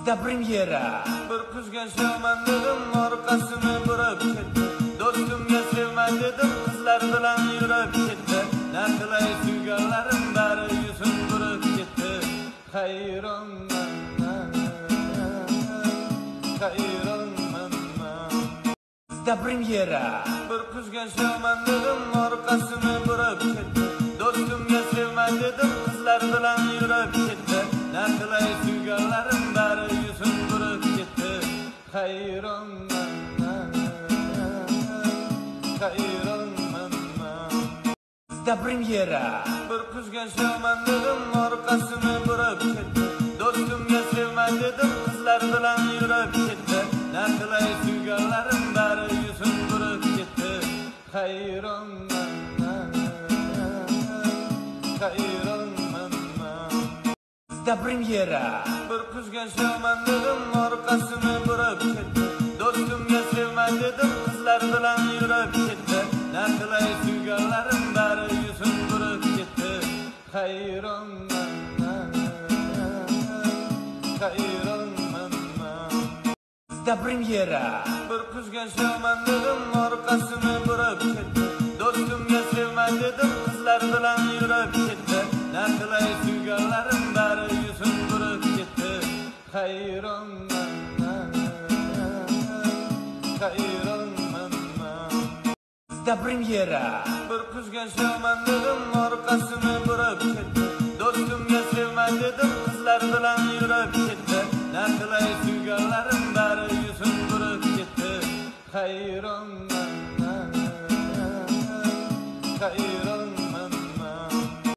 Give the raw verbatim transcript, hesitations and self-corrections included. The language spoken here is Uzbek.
Da premyera. Bir kızga sevman dedim, orqasini burib ketdi. Do'stimga sevman dedim, qizlar bilan yurib ketdi. Na qilay suyganlarim bari yuzim burib ketdi. Hayronman, hayronman. Da premyera. Bir kızga sevman dedim, orqasini burib ketdi. Do'stimga sevman dedim, qizlar bilan yurib ketdi. Na qilay suyganlarim bari yuzim burib ketdi. Hayronman, hayronman. Da premyera. Bir kızga sevman dedim, orqasini burib ketdi. Do'stimga sevman dedim, qizlar bilan yurib ketdi. Na qilay suyganlarim bari yuzim burib ketdi. Hayronman, hayronman. Da premyera. Bir kızga sevman dedim, orqasini burib ketdi. Do'stimga sevman dedim, qizlar bilan yurib ketdi. Na qilay suyganlarim bari yuzim burib ketdi. Hayronman, hayronman. Da premyera. Bir kızga sevman dedim, orqasini burib ketdi. Do'stimga sevman dedim, qizlar bilan yurib ketdi. Na qilay suyganlarim bari yuzim burib ketdi. Hayronman, hayronman. Da premyera. Bir kızga sevman dedim, orqasini burib ketdi. Do'stimga sevman dedim, qizlar bilan yurib ketdi. Na qilay suyganlarim bari yuzim burib ketdi. Hayronman, hayronman. Da premyera. Bir kızga sevman dedim, orqasini burib ketdi. Do'stimga sevman dedim, qizlar bilan yurib ketdi. Na qilay suyganlarim bari yuzim burib ketdi. Hayronman, hayronman. Da premyera. Bir kızga sevman dedim, orqasini burib ketdi. Do'stimga sevman dedim, qizlar bilan yurib ketdi. Na qilay suyganlarim bari yuzim burib ketdi. Hayronman.